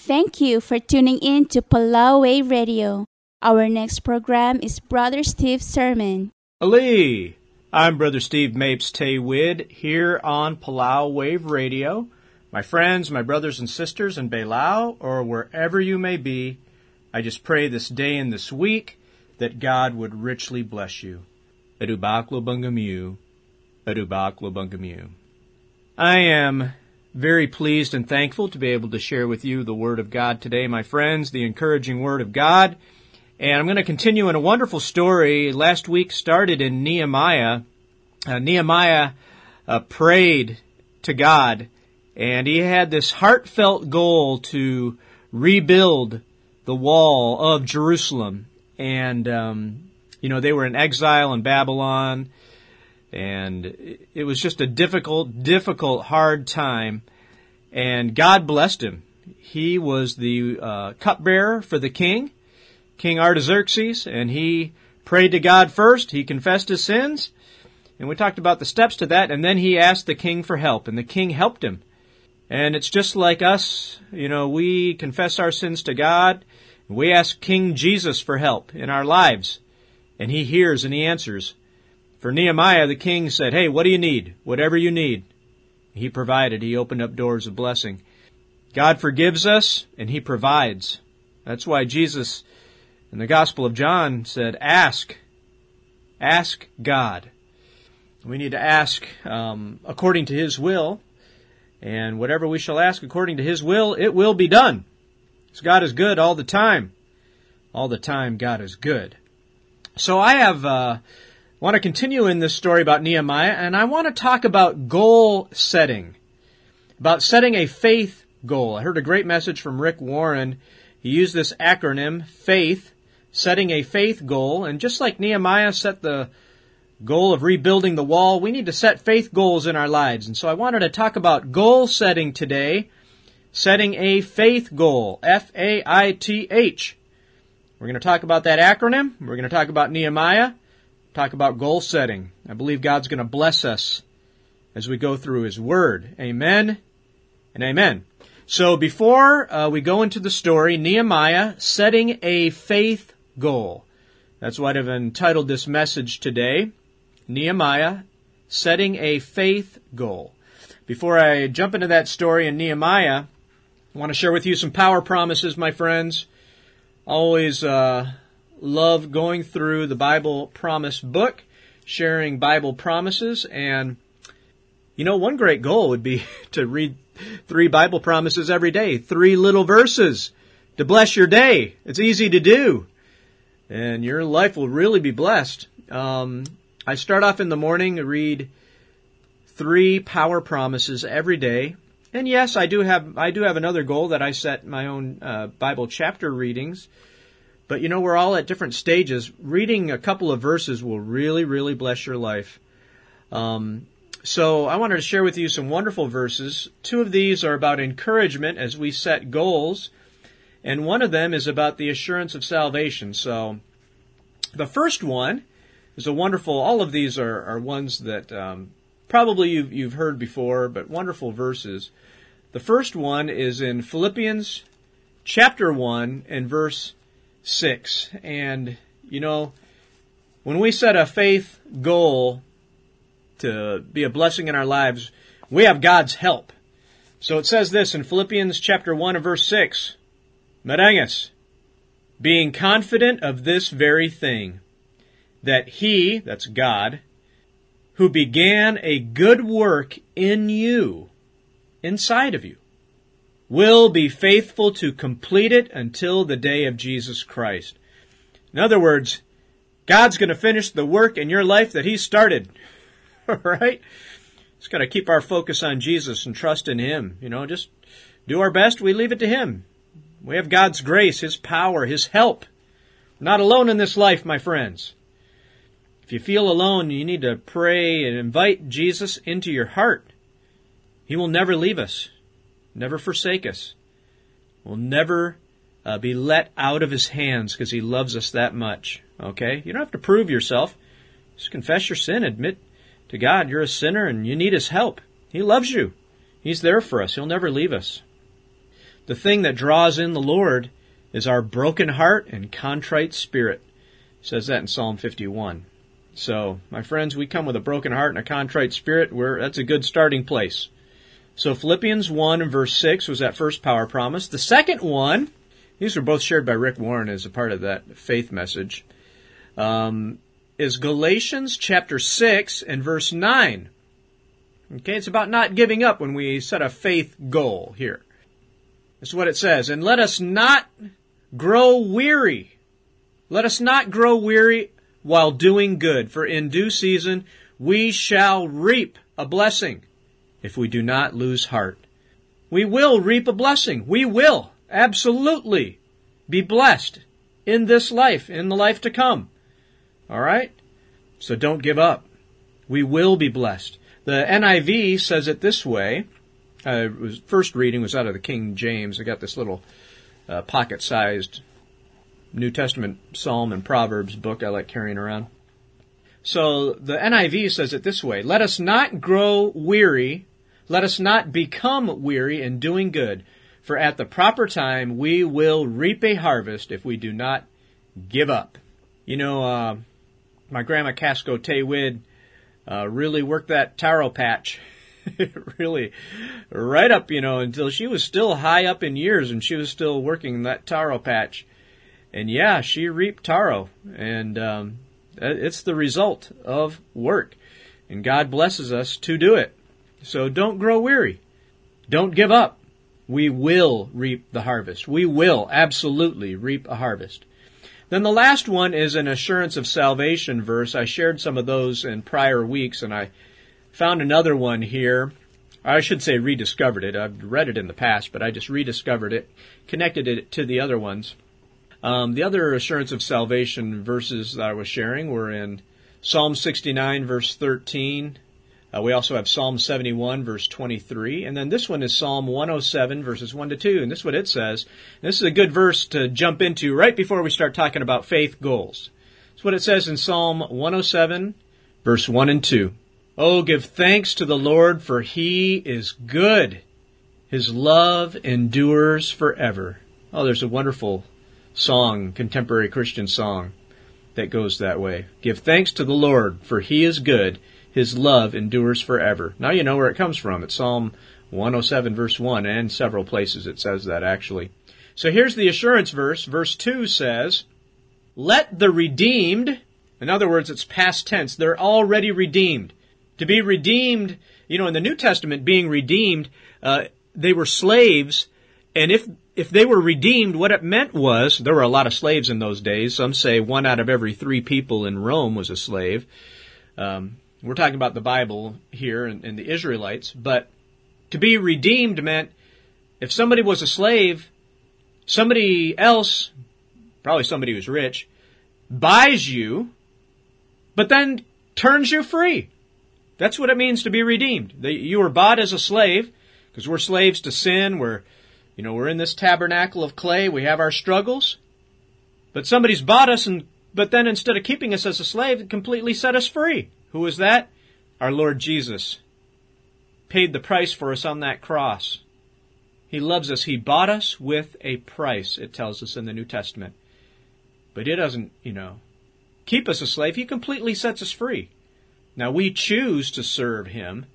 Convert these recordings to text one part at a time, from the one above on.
Thank you for tuning in to Palau Wave Radio. Our next program is Brother Steve's sermon. Ali, I'm Brother Steve Mapes Taywid here on Palau Wave Radio. My friends, my brothers and sisters in Belau, or wherever you may be, I just pray this day and this week that God would richly bless you. Adubaklo Bungamu, Adubaklo Bungamu. I am very pleased and thankful to be able to share with you the Word of God today, my friends, the encouraging Word of God. And I'm going to continue in a wonderful story. Last week started in Nehemiah. Nehemiah prayed to God, and he had this heartfelt goal to rebuild the wall of Jerusalem. And, they were in exile in Babylon, and it was just a difficult, hard time. And God blessed him. He was the cupbearer for the king, King Artaxerxes, and he prayed to God first. He confessed his sins, and we talked about the steps to that, and then he asked the king for help, and the king helped him. And it's just like us, we confess our sins to God, and we ask King Jesus for help in our lives, and he hears and he answers. For Nehemiah, the king said, "Hey, what do you need? Whatever you need." He provided. He opened up doors of blessing. God forgives us, and he provides. That's why Jesus, in the Gospel of John, said, Ask God. We need to ask according to his will, and whatever we shall ask according to his will, it will be done. Because God is good all the time. All the time, God is good. So I want to continue in this story about Nehemiah, and I want to talk about goal setting, about setting a faith goal. I heard a great message from Rick Warren. He used this acronym, FAITH, setting a faith goal. And just like Nehemiah set the goal of rebuilding the wall, we need to set faith goals in our lives. And so I wanted to talk about goal setting today, setting a faith goal, F-A-I-T-H. We're going to talk about that acronym. We're going to talk about Nehemiah, talk about goal setting. I believe God's going to bless us as we go through his word. Amen and amen. So before we go into the story, Nehemiah setting a faith goal. That's what I've entitled this message today. Nehemiah setting a faith goal. Before I jump into that story in Nehemiah, I want to share with you some power promises, my friends. Always love going through the Bible Promise book, sharing Bible promises. And, one great goal would be to read 3 Bible promises every day, 3 little verses to bless your day. It's easy to do, and your life will really be blessed. I start off in the morning to read 3 power promises every day. And yes, I do have another goal that I set my own Bible chapter readings. But we're all at different stages. Reading a couple of verses will really, really bless your life. So I wanted to share with you some wonderful verses. 2 of these are about encouragement as we set goals, and one of them is about the assurance of salvation. So the first one is a wonderful, all of these are ones that probably you've heard before, but wonderful verses. The first one is in Philippians chapter 1 and verse 6. And, when we set a faith goal to be a blessing in our lives, we have God's help. So it says this in Philippians chapter 1 and verse 6. Merenges, being confident of this very thing, that he, that's God, who began a good work in you, inside of you, will be faithful to complete it until the day of Jesus Christ. In other words, God's going to finish the work in your life that he started. All right? Just got to keep our focus on Jesus and trust in him. Just do our best. We leave it to him. We have God's grace, his power, his help. We're not alone in this life, my friends. If you feel alone, you need to pray and invite Jesus into your heart. He will never leave us, never forsake us. We'll never be let out of his hands because he loves us that much. Okay? You don't have to prove yourself. Just confess your sin. Admit to God you're a sinner and you need his help. He loves you. He's there for us. He'll never leave us. The thing that draws in the Lord is our broken heart and contrite spirit. It says that in Psalm 51. So, my friends, we come with a broken heart and a contrite spirit. That's a good starting place. So Philippians 1 and verse 6 was that first power promise. The second one, these were both shared by Rick Warren as a part of that faith message, is Galatians chapter 6 and verse 9. Okay, it's about not giving up when we set a faith goal here. That's what it says. And let us not grow weary. Let us not grow weary while doing good, for in due season we shall reap a blessing if we do not lose heart. We will reap a blessing. We will absolutely be blessed in this life, in the life to come. All right? So don't give up. We will be blessed. The NIV says it this way. First reading was out of the King James. I got this little pocket-sized New Testament Psalm and Proverbs book I like carrying around. So the NIV says it this way: let us not grow weary, let us not become weary in doing good, for at the proper time we will reap a harvest if we do not give up. You know, my grandma Casco Tay Wid really worked that taro patch really right up, until she was still high up in years and she was still working that taro patch. And yeah, she reaped taro, and it's the result of work. And God blesses us to do it. So don't grow weary. Don't give up. We will reap the harvest. We will absolutely reap a harvest. Then the last one is an assurance of salvation verse. I shared some of those in prior weeks, and I found another one here. I should say rediscovered it. I've read it in the past, but I just rediscovered it, connected it to the other ones. The other assurance of salvation verses that I was sharing were in Psalm 69, verse 13. We also have Psalm 71, verse 23. And then this one is Psalm 107, verses 1 to 2. And this is what it says. This is a good verse to jump into right before we start talking about faith goals. It's what it says in Psalm 107, verse 1 and 2. Oh, give thanks to the Lord, for He is good. His love endures forever. Oh, there's a wonderful song, contemporary Christian song, that goes that way. Give thanks to the Lord, for He is good. His love endures forever. Now you know where it comes from. It's Psalm 107, verse 1, and several places it says that, actually. So here's the assurance verse. Verse 2 says, let the redeemed, in other words, it's past tense, they're already redeemed. To be redeemed, in the New Testament, being redeemed, they were slaves, and if they were redeemed, what it meant was, there were a lot of slaves in those days. Some say 1 out of every 3 people in Rome was a slave. We're talking about the Bible here and the Israelites. But to be redeemed meant if somebody was a slave, somebody else, probably somebody who's rich, buys you, but then turns you free. That's what it means to be redeemed. You were bought as a slave, because we're slaves to sin. We're in this tabernacle of clay. We have our struggles. But somebody's bought us, but then instead of keeping us as a slave, it completely set us free. Who was that? Our Lord Jesus. Paid the price for us on that cross. He loves us. He bought us with a price, it tells us in the New Testament. But it doesn't, keep us a slave. He completely sets us free. Now, we choose to serve Him,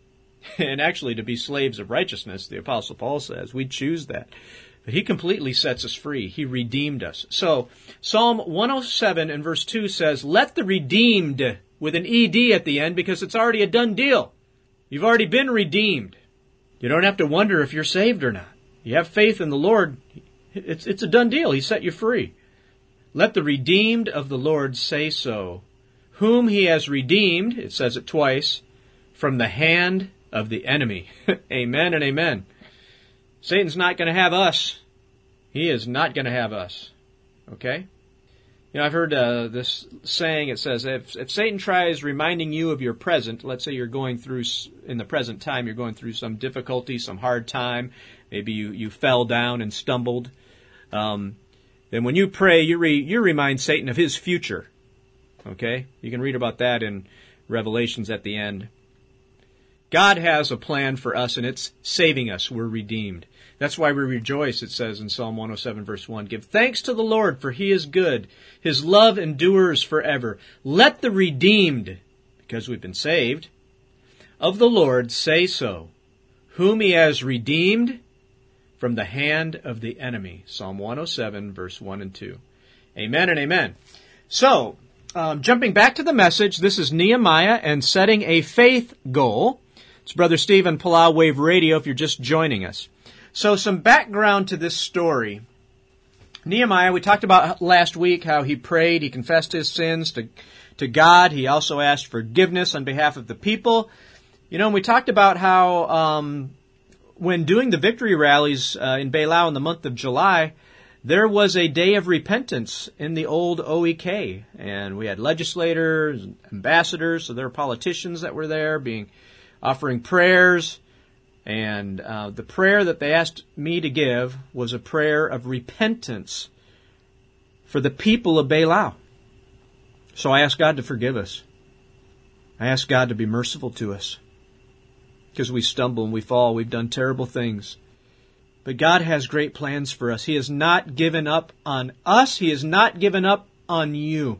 and actually to be slaves of righteousness, the Apostle Paul says. We choose that. But He completely sets us free. He redeemed us. So, Psalm 107 and verse 2 says, let the redeemed, with an ED at the end, because it's already a done deal. You've already been redeemed. You don't have to wonder if you're saved or not. You have faith in the Lord. It's a done deal. He set you free. Let the redeemed of the Lord say so. Whom He has redeemed, it says it twice, from the hand of the enemy. Amen and amen. Satan's not going to have us. He is not going to have us. Okay? I've heard this saying, it says, if Satan tries reminding you of your present, let's say you're going through, in the present time, you're going through some difficulty, some hard time, maybe you fell down and stumbled, then when you pray, you remind Satan of his future. Okay? You can read about that in Revelations at the end. God has a plan for us, and it's saving us. We're redeemed. That's why we rejoice, it says in Psalm 107, verse 1. Give thanks to the Lord, for He is good. His love endures forever. Let the redeemed, because we've been saved, of the Lord say so, whom He has redeemed from the hand of the enemy. Psalm 107, verse 1 and 2. Amen and amen. So, jumping back to the message, this is Nehemiah and setting a faith goal. It's Brother Steve on Palau Wave Radio if you're just joining us. So some background to this story. Nehemiah, we talked about last week how he prayed, he confessed his sins to God. He also asked forgiveness on behalf of the people. You know, and we talked about how when doing the victory rallies in Beilau in the month of July, there was a day of repentance in the old OEK. And we had legislators, ambassadors, so there were politicians that were there offering prayers. And the prayer that they asked me to give was a prayer of repentance for the people of Beilau. So I asked God to forgive us. I asked God to be merciful to us. Because we stumble and we fall. We've done terrible things. But God has great plans for us. He has not given up on us. He has not given up on you.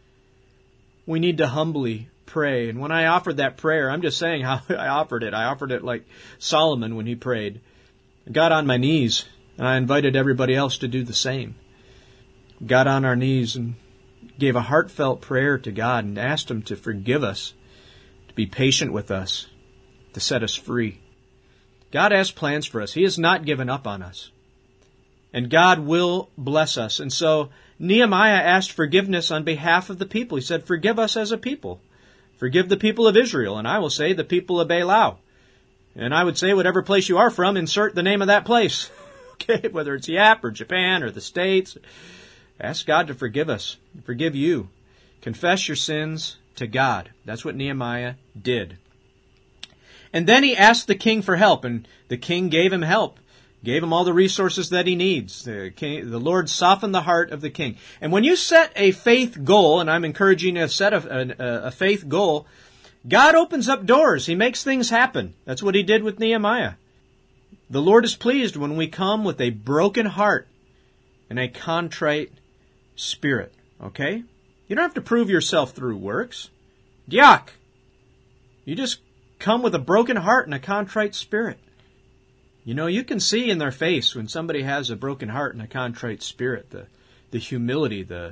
We need to humbly pray. And when I offered that prayer, I'm just saying how I offered it. I offered it like Solomon when he prayed. I got on my knees, and I invited everybody else to do the same. Got on our knees and gave a heartfelt prayer to God and asked Him to forgive us, to be patient with us, to set us free. God has plans for us. He has not given up on us. And God will bless us. And so Nehemiah asked forgiveness on behalf of the people. He said, forgive us as a people. Forgive the people of Israel, and I will say the people of Beilau. And I would say whatever place you are from, insert the name of that place. Okay, whether it's Yap or Japan or the States. Ask God to forgive us, forgive you. Confess your sins to God. That's what Nehemiah did. And then he asked the king for help, and the king gave him help. Gave him all the resources that he needs. The Lord softened the heart of the king. And when you set a faith goal, and I'm encouraging you to set a faith goal, God opens up doors. He makes things happen. That's what He did with Nehemiah. The Lord is pleased when we come with a broken heart and a contrite spirit. Okay? You don't have to prove yourself through works. Diak! You just come with a broken heart and a contrite spirit. You know, you can see in their face when somebody has a broken heart and a contrite spirit, the humility, the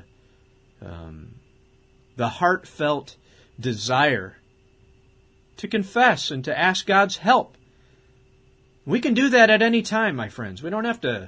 heartfelt desire to confess and to ask God's help. We can do that at any time, my friends. We don't have to,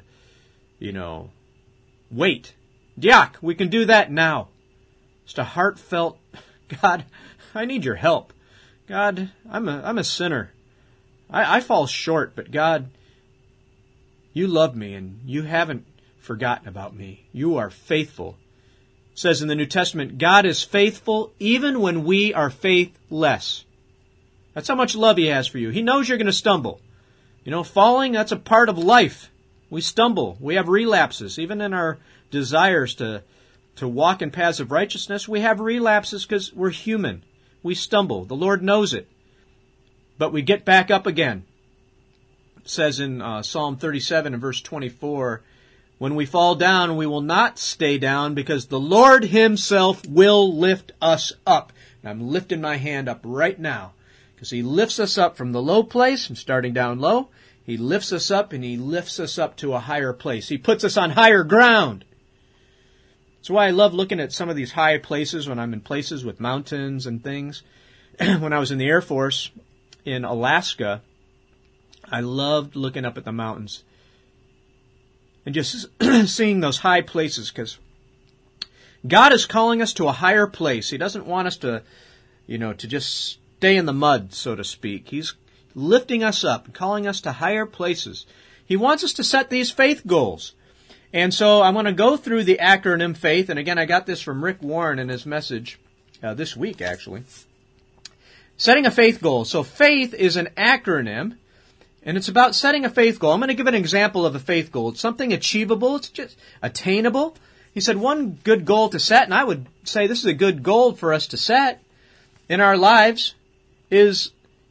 wait. Diak, we can do that now. Just a heartfelt, God, I need your help. God, I'm a sinner. I fall short, but God, You love me and You haven't forgotten about me. You are faithful. It says in the New Testament, God is faithful even when we are faithless. That's how much love He has for you. He knows you're going to stumble. Falling, that's a part of life. We stumble. We have relapses. Even in our desires to walk in paths of righteousness, we have relapses because we're human. We stumble. The Lord knows it. But we get back up again. It says in Psalm 37 and verse 24, when we fall down, we will not stay down because the Lord Himself will lift us up. And I'm lifting my hand up right now because He lifts us up from the low place. I'm starting down low. He lifts us up and He lifts us up to a higher place. He puts us on higher ground. That's why I love looking at some of these high places when I'm in places with mountains and things. When I was in the Air Force in Alaska, I loved looking up at the mountains and just seeing those high places because God is calling us to a higher place. He doesn't want us to just stay in the mud, so to speak. He's lifting us up and calling us to higher places. He wants us to set these faith goals. And so I'm going to go through the acronym FAITH. And again, I got this from Rick Warren in his message this week, actually. Setting a faith goal. So FAITH is an acronym, and it's about setting a faith goal. I'm going to give an example of a faith goal. It's something achievable. It's just attainable. He said one good goal to set, and I would say this is a good goal for us to set in our lives, is,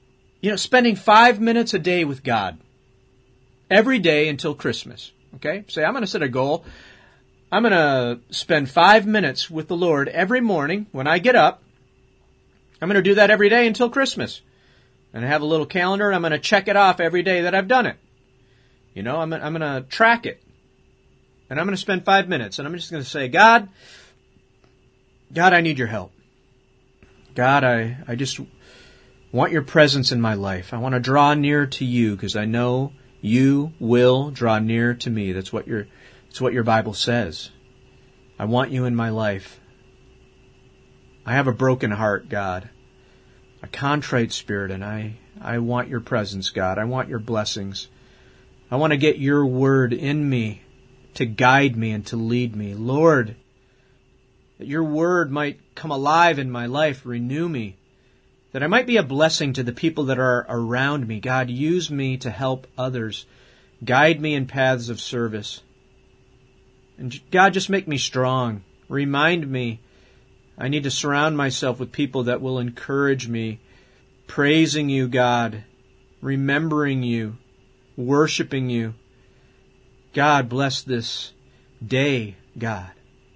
Spending 5 minutes a day with God. Every day until Christmas. Okay? Say, I'm going to set a goal. I'm going to spend 5 minutes with the Lord every morning when I get up. I'm going to do that every day until Christmas. And I have a little calendar, and I'm going to check it off every day that I've done it. I'm going to track it. And I'm going to spend 5 minutes, and I'm just going to say, God, I need your help. God, I just want your presence in my life. I want to draw near to you because I know you will draw near to me. That's what your Bible says. I want you in my life. I have a broken heart, God. A contrite spirit, and I want your presence, God. I want your blessings. I want to get your word in me to guide me and to lead me. Lord, that your word might come alive in my life, renew me, that I might be a blessing to the people that are around me. God, use me to help others. Guide me in paths of service. And God, just make me strong. Remind me I need to surround myself with people that will encourage me, praising you, God, remembering you, worshiping you. God, bless this day, God.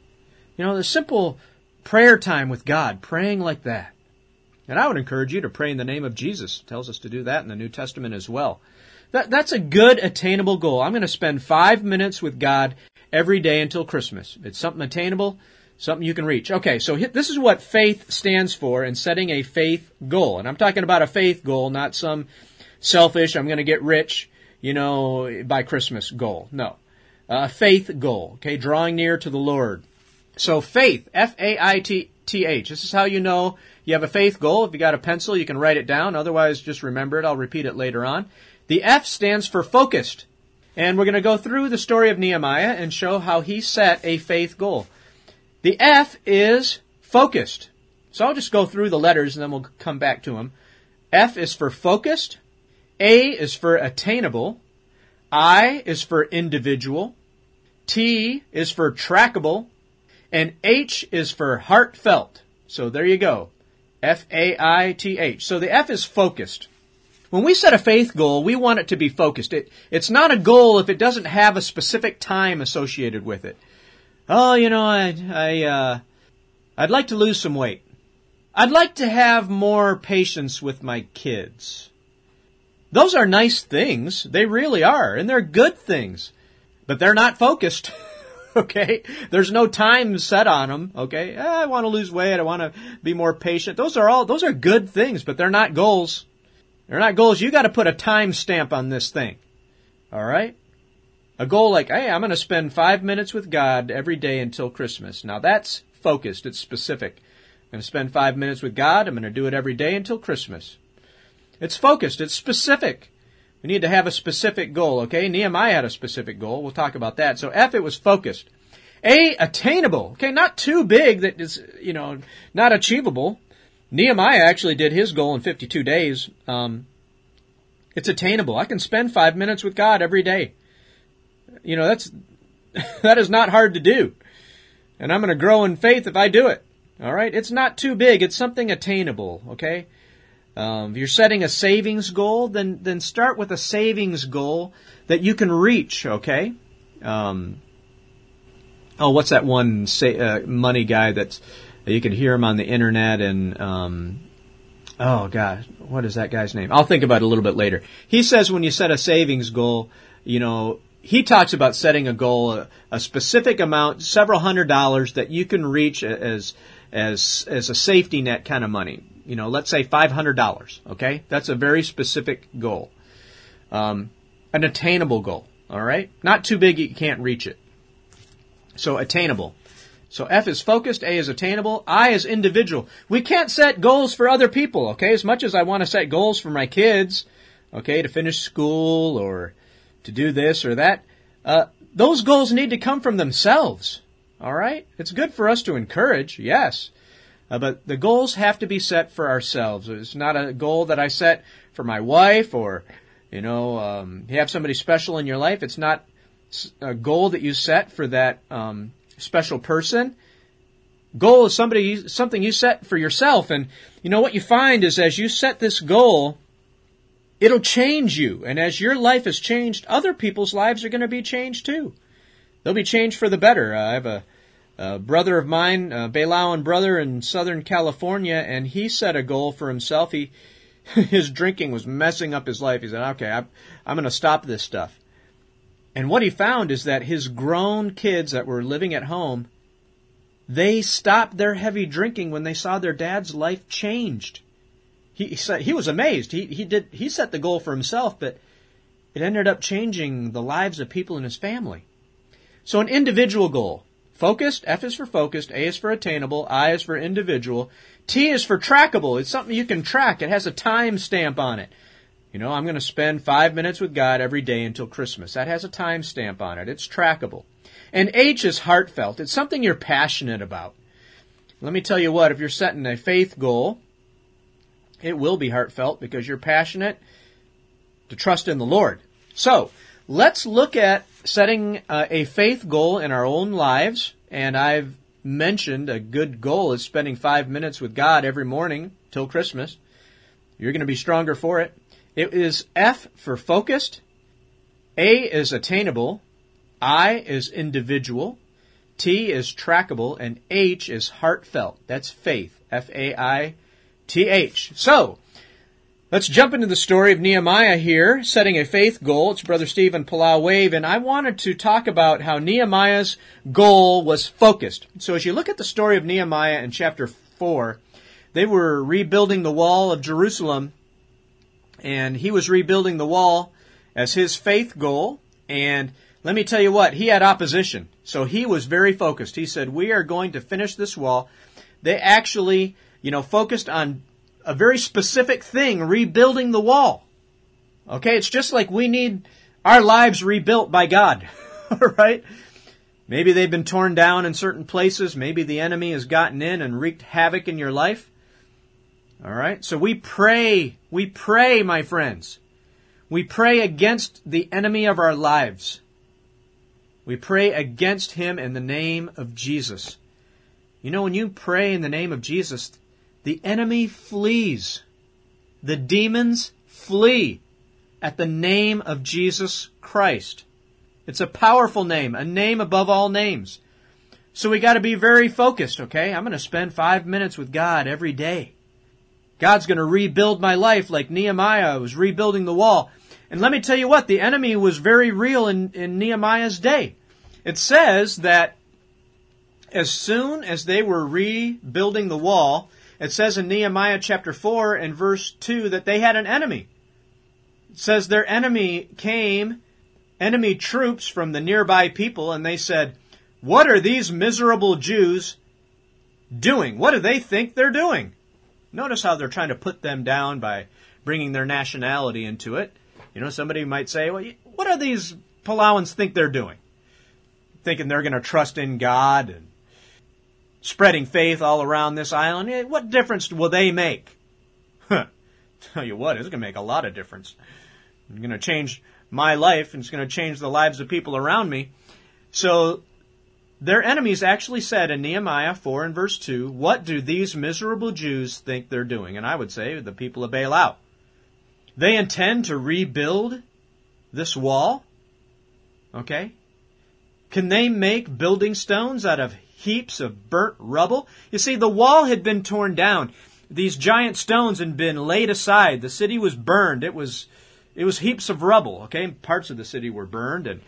The simple prayer time with God, praying like that. And I would encourage you to pray in the name of Jesus. It tells us to do that in the New Testament as well. That's a good, attainable goal. I'm going to spend 5 minutes with God every day until Christmas. It's something attainable, something you can reach. Okay, so this is what faith stands for in setting a faith goal. And I'm talking about a faith goal, not some selfish, I'm going to get rich, by Christmas goal. No. A faith goal, okay, drawing near to the Lord. So faith, F-A-I-T-H. This is how you know you have a faith goal. If you got a pencil, you can write it down. Otherwise, just remember it. I'll repeat it later on. The F stands for focused. And we're going to go through the story of Nehemiah and show how he set a faith goal. The F is focused. So I'll just go through the letters and then we'll come back to them. F is for focused. A is for attainable. I is for individual. T is for trackable. And H is for heartfelt. So there you go. F-A-I-T-H. So the F is focused. When we set a faith goal, we want it to be focused. It's not a goal if it doesn't have a specific time associated with it. Oh, I'd like to lose some weight. I'd like to have more patience with my kids. Those are nice things. They really are. And they're good things. But they're not focused. Okay? There's no time set on them. Okay? I want to lose weight. I want to be more patient. Those are good things, but they're not goals. They're not goals. You got to put a time stamp on this thing. All right? A goal like, hey, I'm going to spend 5 minutes with God every day until Christmas. Now that's focused. It's specific. I'm going to spend 5 minutes with God. I'm going to do it every day until Christmas. It's focused. It's specific. We need to have a specific goal, okay? Nehemiah had a specific goal. We'll talk about that. So F, it was focused. A, attainable. Okay, not too big that is, not achievable. Nehemiah actually did his goal in 52 days. It's attainable. I can spend 5 minutes with God every day. That is not hard to do. And I'm going to grow in faith if I do it. All right? It's not too big. It's something attainable, okay? If you're setting a savings goal, then start with a savings goal that you can reach, okay? What's that one money guy that's, you can hear him on the internet and, what is that guy's name? I'll think about it a little bit later. He says when you set a savings goal, he talks about setting a goal, a specific amount, several $100s that you can reach as a safety net kind of money. Let's say $500, okay? That's a very specific goal. An attainable goal, all right? Not too big you can't reach it. So attainable. So F is focused, A is attainable, I is individual. We can't set goals for other people, okay? As much as I want to set goals for my kids, okay, to finish school or to do this or that, those goals need to come from themselves, all right? It's good for us to encourage, yes. But the goals have to be set for ourselves. It's not a goal that I set for my wife or, you have somebody special in your life. It's not a goal that you set for that special person. Goal is something you set for yourself. And, what you find is as you set this goal, It'll change you. And as your life is changed, other people's lives are going to be changed too. They'll be changed for the better. I have a brother of mine, a Bailawan brother in Southern California, and he set a goal for himself. His drinking was messing up his life. He said, okay, I'm going to stop this stuff. And what he found is that his grown kids that were living at home, they stopped their heavy drinking when they saw their dad's life changed. He said he was amazed. He set the goal for himself, but it ended up changing the lives of people in his family. So an individual goal. Focused, F is for focused, A is for attainable, I is for individual, T is for trackable. It's something you can track. It has a time stamp on it. You know, I'm going to spend 5 minutes with God every day until Christmas. That has a time stamp on it. It's trackable. And H is heartfelt. It's something you're passionate about. Let me tell you what, if you're setting a faith goal, it will be heartfelt because you're passionate to trust in the Lord. So, let's look at setting a faith goal in our own lives. And I've mentioned a good goal is spending 5 minutes with God every morning till Christmas. You're going to be stronger for it. It is F for focused. A is attainable. I is individual. T is trackable. And H is heartfelt. That's faith. F-A-I-T-H. So, let's jump into the story of Nehemiah here, setting a faith goal. It's Brother Stephen Palau Wave, and I wanted to talk about how Nehemiah's goal was focused. So as you look at the story of Nehemiah in chapter 4, they were rebuilding the wall of Jerusalem, and he was rebuilding the wall as his faith goal, and let me tell you what, he had opposition. So he was very focused. He said, we are going to finish this wall. They actually, focused on a very specific thing, rebuilding the wall. Okay, it's just like we need our lives rebuilt by God. All right? Maybe they've been torn down in certain places. Maybe the enemy has gotten in and wreaked havoc in your life. All right? So we pray, my friends. We pray against the enemy of our lives. We pray against him in the name of Jesus. You know, when you pray in the name of Jesus, the enemy flees. The demons flee at the name of Jesus Christ. It's a powerful name, a name above all names. So we got to be very focused, okay? I'm going to spend 5 minutes with God every day. God's going to rebuild my life like Nehemiah was rebuilding the wall. And let me tell you what, the enemy was very real in Nehemiah's day. It says that as soon as they were rebuilding the wall, it says in Nehemiah chapter 4 and verse 2 that they had an enemy. It says their enemy troops from the nearby people, and they said, what are these miserable Jews doing? What do they think they're doing? Notice how they're trying to put them down by bringing their nationality into it. You know, somebody might say, well, what do these Palauans think they're doing? Thinking they're going to trust in God and spreading faith all around this island. What difference will they make? Tell you what, it's going to make a lot of difference. It's going to change my life, and it's going to change the lives of people around me. So their enemies actually said in Nehemiah 4 and verse 2, what do these miserable Jews think they're doing? And I would say the people of Baalau. They intend to rebuild this wall. Okay? Can they make building stones out of heaps of burnt rubble? You see, the wall had been torn down. These giant stones had been laid aside. The city was burned. It was heaps of rubble. Okay? Parts of the city were burned, and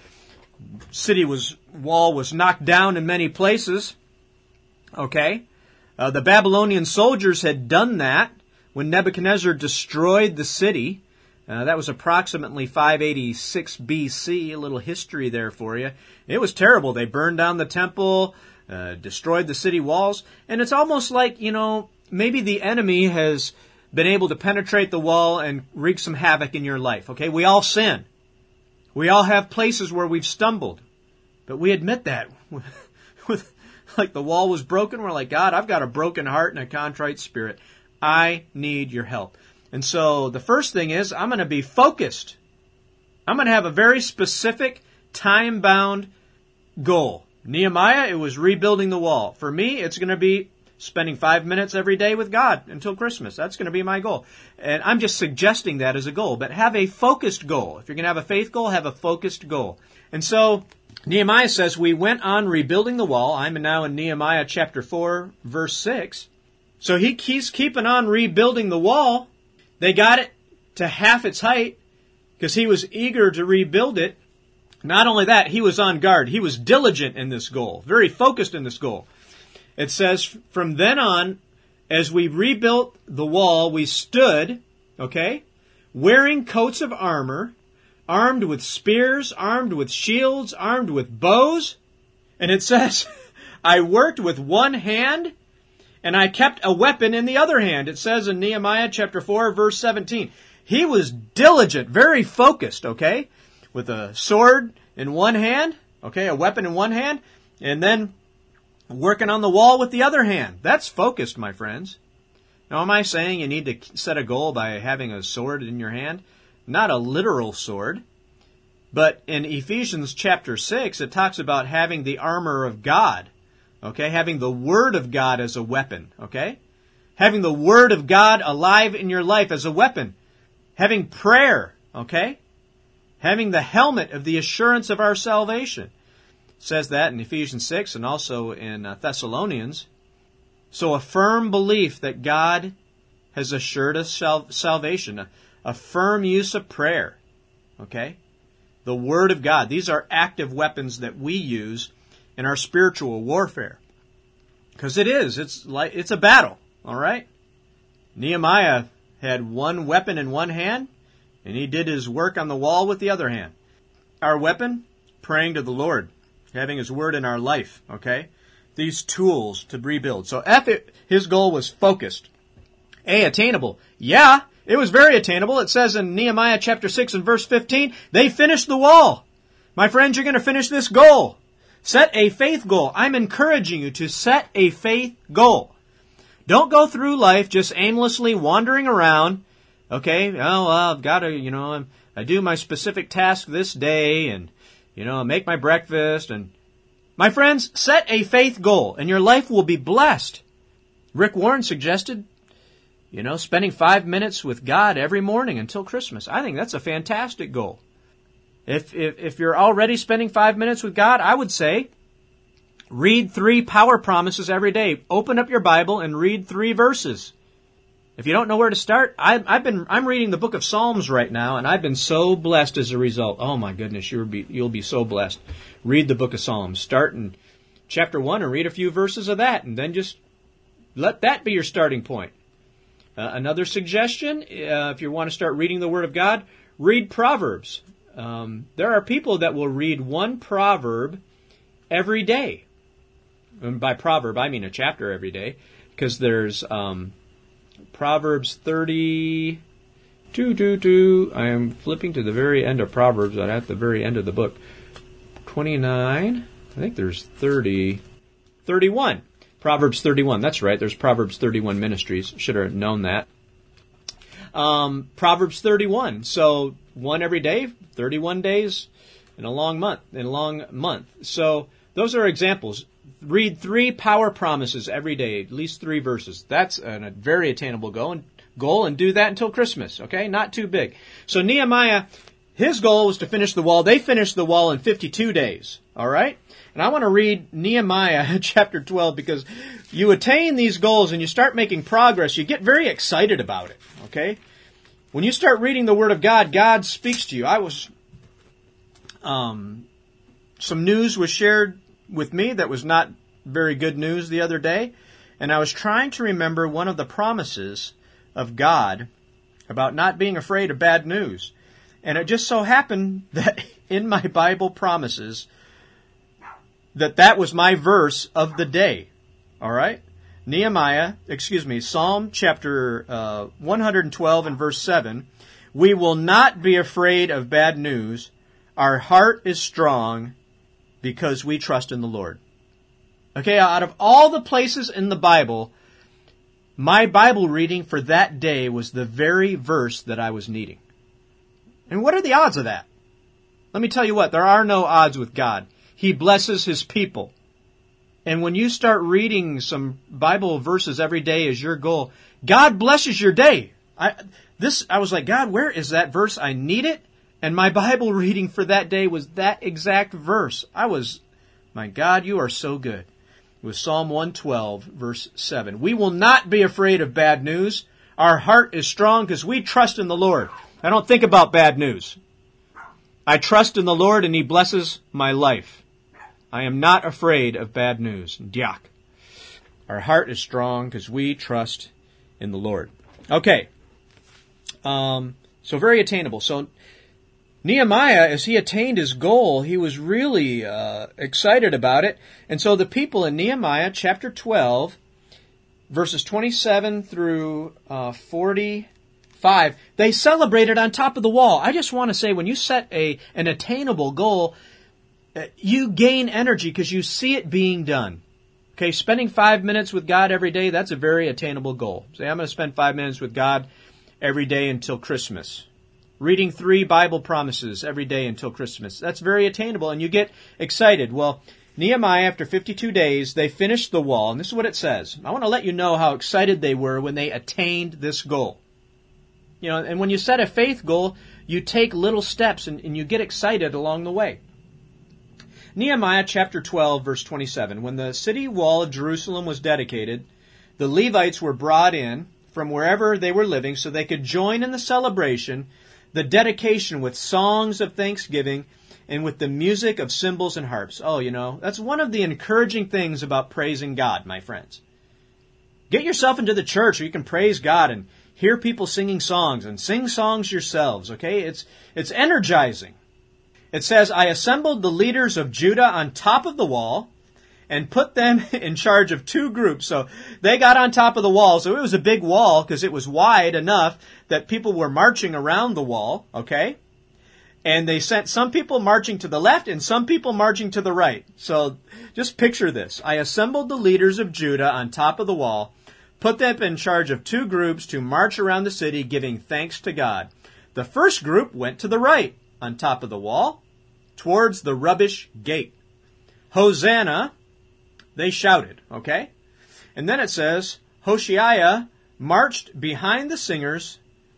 wall was knocked down in many places. Okay? The Babylonian soldiers had done that when Nebuchadnezzar destroyed the city. That was approximately 586 BC. A little history there for you. It was terrible. They burned down the temple, destroyed the city walls, and it's almost like, maybe the enemy has been able to penetrate the wall and wreak some havoc in your life. Okay? We all sin. We all have places where we've stumbled. But we admit that. Like the wall was broken, we're like, God, I've got a broken heart and a contrite spirit. I need your help. And so the first thing is, I'm going to be focused. I'm going to have a very specific, time-bound goal. Nehemiah, it was rebuilding the wall. For me, it's going to be spending 5 minutes every day with God until Christmas. That's going to be my goal. And I'm just suggesting that as a goal. But have a focused goal. If you're going to have a faith goal, have a focused goal. And so Nehemiah says, we went on rebuilding the wall. I'm now in Nehemiah chapter 4, verse 6. So he's keeping on rebuilding the wall. They got it to half its height because he was eager to rebuild it. Not only that, he was on guard. He was diligent in this goal, very focused in this goal. It says, from then on, as we rebuilt the wall, we stood, wearing coats of armor, armed with spears, armed with shields, armed with bows. And it says, I worked with one hand, and I kept a weapon in the other hand. It says in Nehemiah chapter 4, verse 17. He was diligent, very focused, with a sword in one hand, a weapon in one hand, and then working on the wall with the other hand. That's focused, my friends. Now, am I saying you need to set a goal by having a sword in your hand? Not a literal sword. But in Ephesians chapter 6, it talks about having the armor of God. Having the Word of God as a weapon. Having the Word of God alive in your life as a weapon. Having prayer. Having the helmet of the assurance of our salvation. It says that in Ephesians 6 and also in Thessalonians. So a firm belief that God has assured us salvation. A firm use of prayer. The Word of God. These are active weapons that we use in our spiritual warfare. Because it's a battle. Nehemiah had one weapon in one hand, and he did his work on the wall with the other hand. Our weapon, praying to the Lord, having His Word in our life, These tools to rebuild. So his goal was focused. A, attainable. Yeah, it was very attainable. It says in Nehemiah chapter 6 and verse 15, they finished the wall. My friends, you're going to finish this goal. Set a faith goal. I'm encouraging you to set a faith goal. Don't go through life just aimlessly wandering around. I've got to, I do my specific task this day and, make my breakfast. And my friends, set a faith goal and your life will be blessed. Rick Warren suggested, spending 5 minutes with God every morning until Christmas. I think that's a fantastic goal. If you're already spending 5 minutes with God, I would say read 3 power promises every day. Open up your Bible and read 3 verses. If you don't know where to start, I'm reading the book of Psalms right now, and I've been so blessed as a result. Oh my goodness, you'll be so blessed. Read the book of Psalms. Start in chapter 1 and read a few verses of that, and then just let that be your starting point. Another suggestion, if you want to start reading the Word of God, read Proverbs. There are people that will read one proverb every day. And by proverb, I mean a chapter every day, because there's Proverbs 30. I am flipping to the very end of Proverbs, at the very end of the book. 29. I think there's 30. 31. Proverbs 31. That's right. There's Proverbs 31 Ministries. Should have known that. Proverbs 31. So one every day, 31 days in a long month. So those are examples. Read 3 power promises every day, at least 3 verses. That's a very attainable goal, and do that until Christmas, Not too big. So Nehemiah, his goal was to finish the wall. They finished the wall in 52 days, all right? And I want to read Nehemiah chapter 12 because you attain these goals and you start making progress. You get very excited about it, When you start reading the Word of God, God speaks to you. Some news was shared with me that was not very good news the other day, and I was trying to remember one of the promises of God about not being afraid of bad news. And it just so happened that in my Bible promises that was my verse of the day. All right? Psalm chapter 112 and verse 7. We will not be afraid of bad news. Our heart is strong because we trust in the Lord. Out of all the places in the Bible, my Bible reading for that day was the very verse that I was needing. And what are the odds of that? Let me tell you what, there are no odds with God. He blesses His people. And when you start reading some Bible verses every day as your goal, God blesses your day. I was like, God, where is that verse? I need it. And my Bible reading for that day was that exact verse. My God, you are so good. It was Psalm 112, verse 7. We will not be afraid of bad news. Our heart is strong because we trust in the Lord. I don't think about bad news. I trust in the Lord and He blesses my life. I am not afraid of bad news. Diak. Our heart is strong because we trust in the Lord. Okay. So very attainable. So Nehemiah, as he attained his goal, he was really excited about it. And so the people in Nehemiah chapter 12, verses 27 through 45, they celebrated on top of the wall. I just want to say, when you set an attainable goal, you gain energy because you see it being done. Okay, spending 5 minutes with God every day, that's a very attainable goal. Say, I'm going to spend 5 minutes with God every day until Christmas. Reading 3 Bible promises every day until Christmas. That's very attainable, and you get excited. Well, Nehemiah, after 52 days, they finished the wall, and this is what it says. I want to let you know how excited they were when they attained this goal. You know, and when you set a faith goal, you take little steps, and you get excited along the way. Nehemiah chapter 12, verse 27. When the city wall of Jerusalem was dedicated, the Levites were brought in from wherever they were living so they could join in the celebration, the dedication with songs of thanksgiving, and with the music of cymbals and harps. Oh, you know, that's one of the encouraging things about praising God, my friends. Get yourself into the church where you can praise God and hear people singing songs and sing songs yourselves, okay? It's energizing. It says, I assembled the leaders of Judah on top of the wall and put them in charge of 2 groups. So they got on top of the wall. So it was a big wall because it was wide enough that people were marching around the wall, okay? And they sent some people marching to the left and some people marching to the right. So just picture this. I assembled the leaders of Judah on top of the wall, put them in charge of 2 groups to march around the city giving thanks to God. The first group went to the right on top of the wall towards the rubbish gate. Hosanna, they shouted, okay? And then it says, Hoshea marched behind the singers,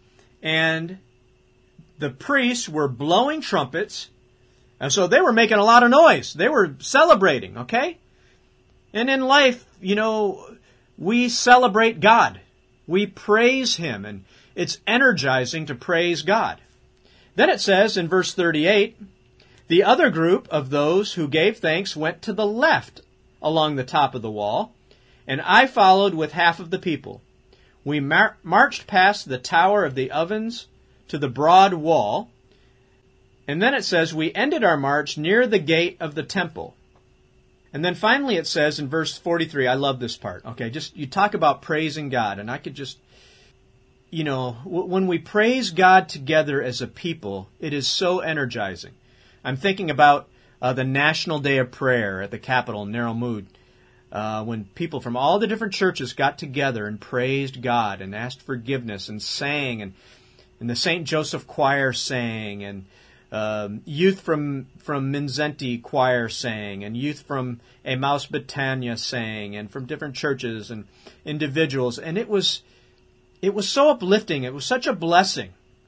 and the priests were blowing trumpets, and so they were making a lot of noise. They were celebrating, okay? And in life, you know, we celebrate God. We praise Him, and it's energizing to praise God. Then it says in verse 38, the other group of those who gave thanks went to the left along the top of the wall, and I followed with half of the people. We marched past the Tower of the Ovens to the broad wall, and then it says we ended our march near the gate of the temple. And then finally it says in verse 43, I love this part, okay, just you talk about praising God, and I could just, you know, when we praise God together as a people, it is so energizing. I'm thinking about the National Day of Prayer at the Capitol in Narrowmood, when people from all the different churches got together and praised God and asked forgiveness and sang, and the St. Joseph Choir sang, and youth from Minzenti Choir sang, and youth from Emmaus Britannia sang, and from different churches and individuals. And it was so uplifting. It was such a blessing.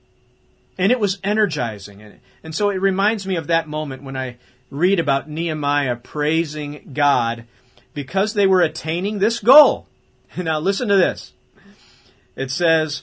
And it was energizing. And so it reminds me of that moment when I read about Nehemiah praising God because they were attaining this goal. Now listen to this. It says,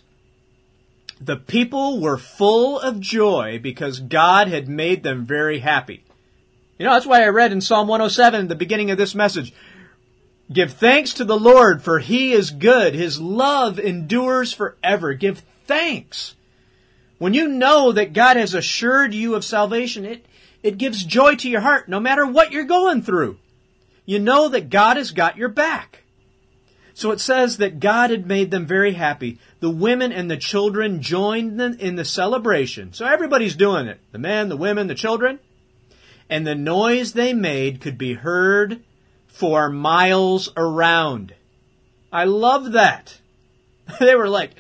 the people were full of joy because God had made them very happy. You know, that's why I read in Psalm 107, the beginning of this message, give thanks to the Lord, for He is good. His love endures forever. Give thanks. When you know that God has assured you of salvation, it gives joy to your heart no matter what you're going through. You know that God has got your back. So it says that God had made them very happy. The women and the children joined them in the celebration. So everybody's doing it. The men, the women, the children. And the noise they made could be heard for miles around. I love that. They were like,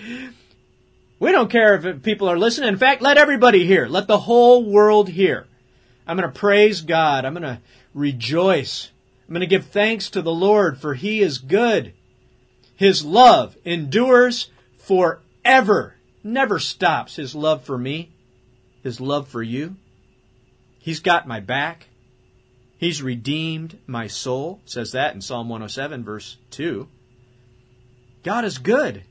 we don't care if people are listening. In fact, let everybody hear. Let the whole world hear. I'm going to praise God. I'm going to rejoice. I'm going to give thanks to the Lord, for He is good. His love endures forever. Never stops. His love for me. His love for you. He's got my back. He's redeemed my soul. It says that in Psalm 107, verse 2. God is good.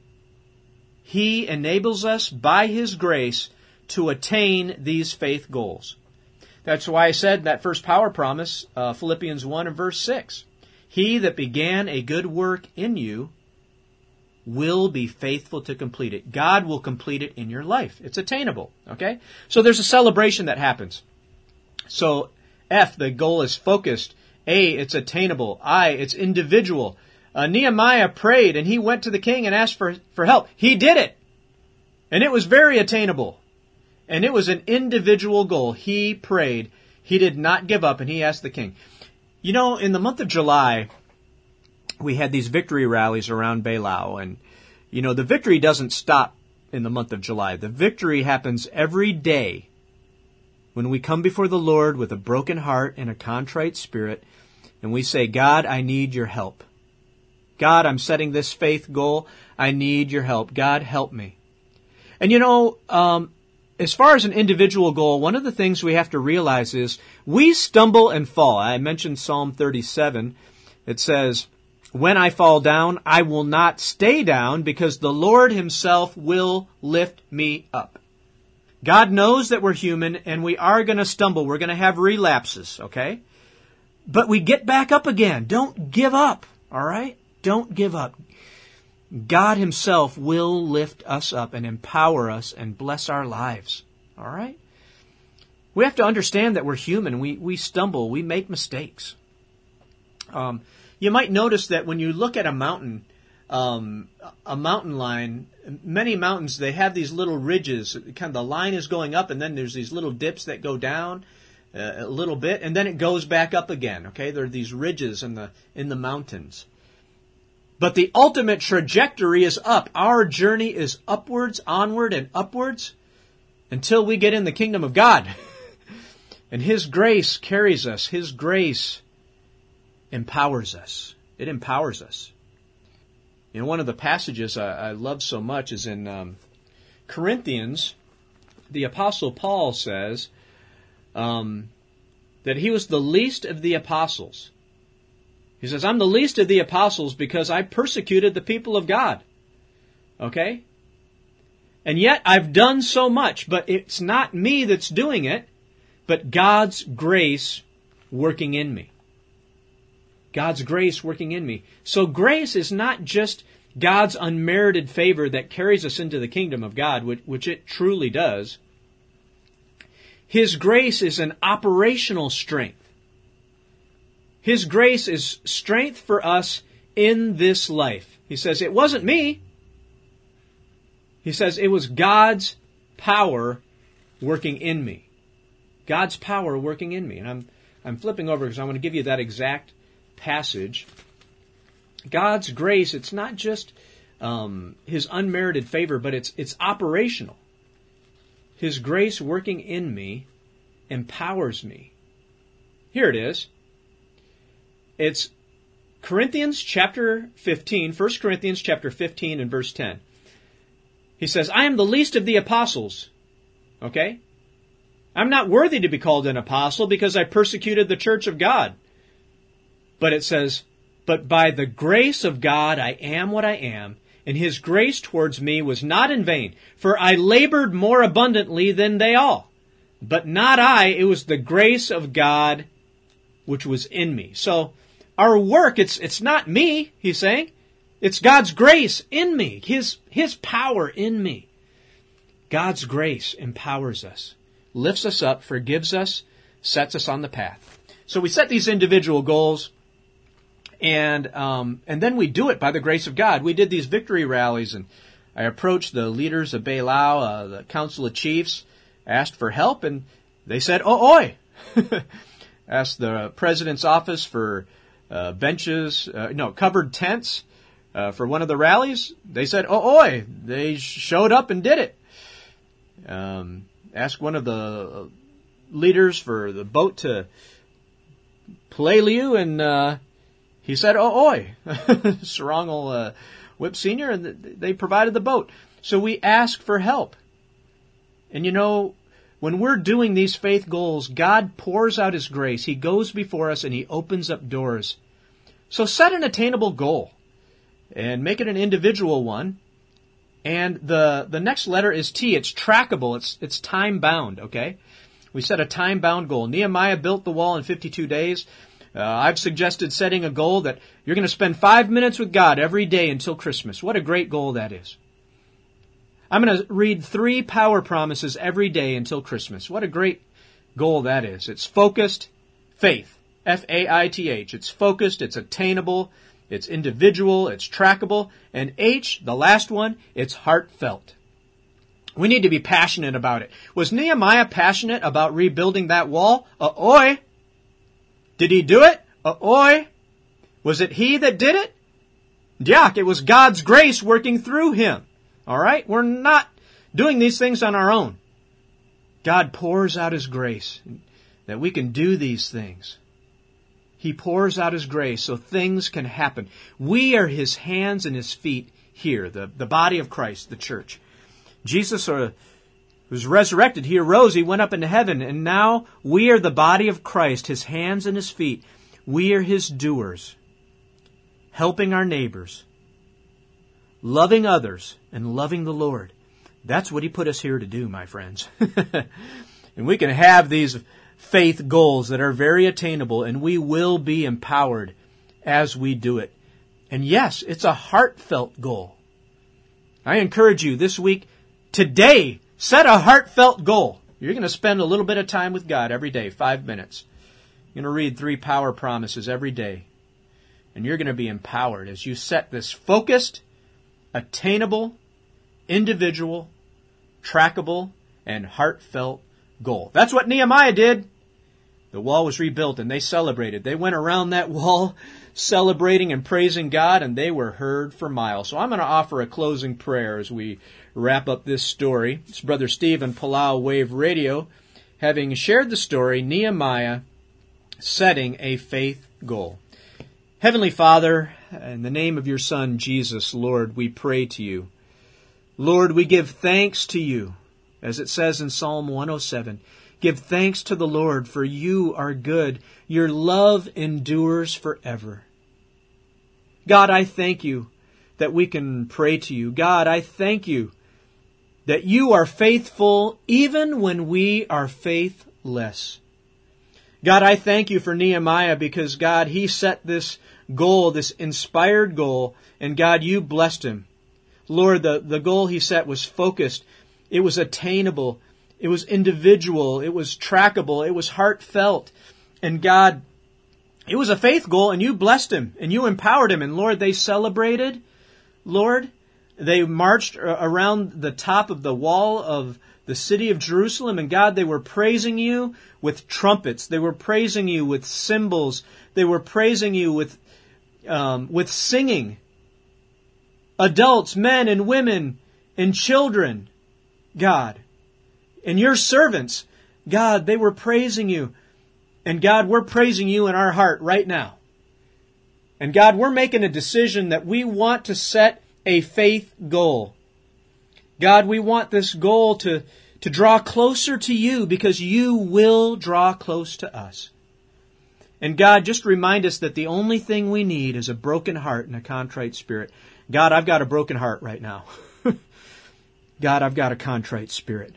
He enables us by His grace to attain these faith goals. That's why I said that first power promise, Philippians 1 and verse 6. He that began a good work in you will be faithful to complete it. God will complete it in your life. It's attainable. Okay? So there's a celebration that happens. So F, the goal is focused. A, it's attainable. I, it's individual. Nehemiah prayed and he went to the king and asked for help. He did it. And it was very attainable. And it was an individual goal. He prayed. He did not give up and he asked the king. You know, in the month of July, we had these victory rallies around Beilau. And, you know, the victory doesn't stop in the month of July. The victory happens every day when we come before the Lord with a broken heart and a contrite spirit. And we say, God, I need your help. God, I'm setting this faith goal. I need your help. God, help me. And you know, as far as an individual goal, one of the things we have to realize is we stumble and fall. I mentioned Psalm 37. It says, when I fall down, I will not stay down because the Lord Himself will lift me up. God knows that we're human and we are going to stumble. We're going to have relapses, okay? But we get back up again. Don't give up, all right? Don't give up. God Himself will lift us up and empower us and bless our lives. All right? We have to understand that we're human. We stumble. We make mistakes. You might notice that when you look at a mountain line, many mountains, they have these little ridges. Kind of the line is going up, and then there's these little dips that go down a little bit, and then it goes back up again. Okay? There are these ridges in the mountains. But the ultimate trajectory is up. Our journey is upwards, onward, and upwards until we get in the kingdom of God. And His grace carries us. His grace empowers us. It empowers us. You know, one of the passages I love so much is in Corinthians. The Apostle Paul says that he was the least of the apostles. He says, I'm the least of the apostles because I persecuted the people of God. Okay? And yet I've done so much, but it's not me that's doing it, but God's grace working in me. God's grace working in me. So grace is not just God's unmerited favor that carries us into the kingdom of God, which it truly does. His grace is an operational strength. His grace is strength for us in this life. He says, it wasn't me. He says, it was God's power working in me. God's power working in me. And I'm flipping over because I want to give you that exact passage. God's grace, it's not just His unmerited favor, but it's operational. His grace working in me empowers me. Here it is. It's Corinthians chapter 15, 1 Corinthians chapter 15 and verse 10. He says, I am the least of the apostles. Okay? I'm not worthy to be called an apostle because I persecuted the church of God. But it says, but by the grace of God I am what I am, and His grace towards me was not in vain, for I labored more abundantly than they all. But not I, it was the grace of God which was in me. So, our work, it's not me, he's saying. It's God's grace in me. His power in me. God's grace empowers us, lifts us up, forgives us, sets us on the path. So we set these individual goals, and then we do it by the grace of God. We did these victory rallies, and I approached the leaders of Beilau, the Council of Chiefs, asked for help, and they said, oh, oi! Asked the president's office for covered tents for one of the rallies. They said, oh, oi! They showed up and did it. Asked one of the leaders for the boat to Peleliu, and he said, "Oh, oi," Sarongel Whip Sr., and they provided the boat. So we ask for help. And you know, when we're doing these faith goals, God pours out His grace. He goes before us and He opens up doors. So set an attainable goal and make it an individual one. And the next letter is T. It's trackable. It's time-bound, okay? We set a time-bound goal. Nehemiah built the wall in 52 days. I've suggested setting a goal that you're going to spend 5 minutes with God every day until Christmas. What a great goal that is. I'm going to read 3 power promises every day until Christmas. What a great goal that is. It's focused faith. F-A-I-T-H. It's focused, it's attainable, it's individual, it's trackable. And H, the last one, it's heartfelt. We need to be passionate about it. Was Nehemiah passionate about rebuilding that wall? Oi! Did he do it? Oi! Was it he that did it? Diak, it was God's grace working through him. All right? We're not doing these things on our own. God pours out His grace that we can do these things. He pours out His grace so things can happen. We are His hands and His feet here, the body of Christ, the church. Jesus was resurrected. He arose. He went up into heaven. And now we are the body of Christ, His hands and His feet. We are His doers, helping our neighbors, loving others, and loving the Lord. That's what He put us here to do, my friends. And we can have these faith goals that are very attainable, and we will be empowered as we do it. And yes, it's a heartfelt goal. I encourage you this week, today, set a heartfelt goal. You're going to spend a little bit of time with God every day, 5 minutes. You're going to read 3 power promises every day. And you're going to be empowered as you set this focused, attainable, individual, trackable, and heartfelt goal. That's what Nehemiah did. The wall was rebuilt and they celebrated. They went around that wall celebrating and praising God, and they were heard for miles. So I'm going to offer a closing prayer as we wrap up this story. It's Brother Steve and Palau Wave Radio, having shared the story, Nehemiah setting a faith goal. Heavenly Father, in the name of your Son, Jesus, Lord, we pray to you. Lord, we give thanks to you, as it says in Psalm 107. Give thanks to the Lord, for you are good. Your love endures forever. God, I thank you that we can pray to you. God, I thank you that you are faithful even when we are faithless. God, I thank you for Nehemiah because, God, he set this goal, this inspired goal, and God, you blessed him. Lord, the goal he set was focused. It was attainable. It was individual. It was trackable. It was heartfelt. And God, it was a faith goal, and you blessed him, and you empowered him. And Lord, they celebrated. Lord, they marched around the top of the wall of the city of Jerusalem. And God, they were praising you with trumpets. They were praising you with cymbals. They were praising you with singing. Adults, men and women and children, God. And your servants, God, they were praising you. And God, we're praising you in our heart right now. And God, we're making a decision that we want to set a faith goal. God, we want this goal to draw closer to you because you will draw close to us. And God, just remind us that the only thing we need is a broken heart and a contrite spirit. God, I've got a broken heart right now. God, I've got a contrite spirit.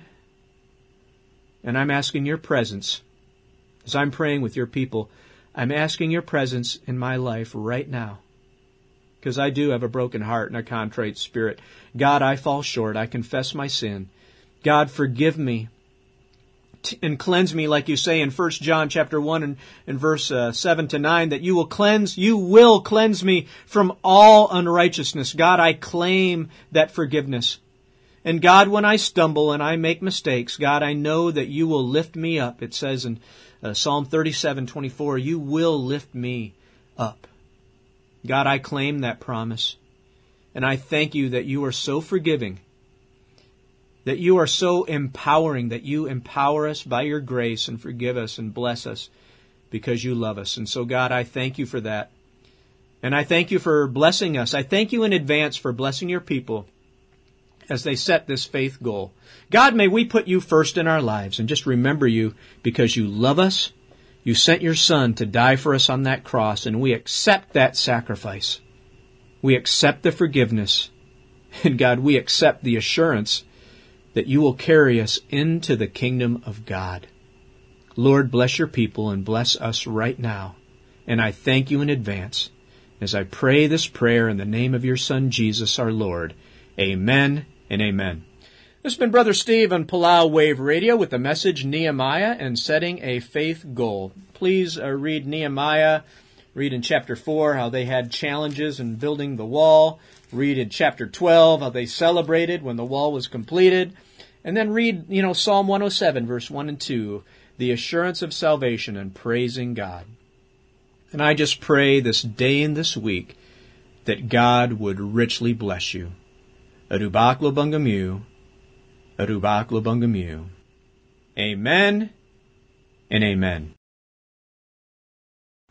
And I'm asking your presence, as I'm praying with your people, I'm asking your presence in my life right now. Because I do have a broken heart and a contrite spirit. God, I fall short. I confess my sin. God, forgive me and cleanse me, like you say in 1 John chapter 1 and verse 7 to 9, that you will cleanse me from all unrighteousness. God, I claim that forgiveness. And God, when I stumble and I make mistakes, God, I know that you will lift me up. It says in Psalm 37:24, you will lift me up. God, I claim that promise. And I thank you that you are so forgiving, that you are so empowering, that you empower us by your grace and forgive us and bless us because you love us. And so, God, I thank you for that. And I thank you for blessing us. I thank you in advance for blessing your people as they set this faith goal. God, may we put you first in our lives and just remember you because you love us. You sent your Son to die for us on that cross, and we accept that sacrifice. We accept the forgiveness. And God, we accept the assurance that you will carry us into the kingdom of God. Lord, bless your people and bless us right now. And I thank you in advance as I pray this prayer in the name of your Son, Jesus, our Lord. Amen and amen. This has been Brother Steve on Palau Wave Radio with the message Nehemiah and Setting a Faith Goal. Please read Nehemiah. Read in chapter 4 how they had challenges in building the wall. Read in chapter 12 how they celebrated when the wall was completed. And then read, Psalm 107, verse 1 and 2, the assurance of salvation and praising God. And I just pray this day and this week that God would richly bless you. Arubaklo Bungamu. Arubaklo Bungamu. Amen and amen.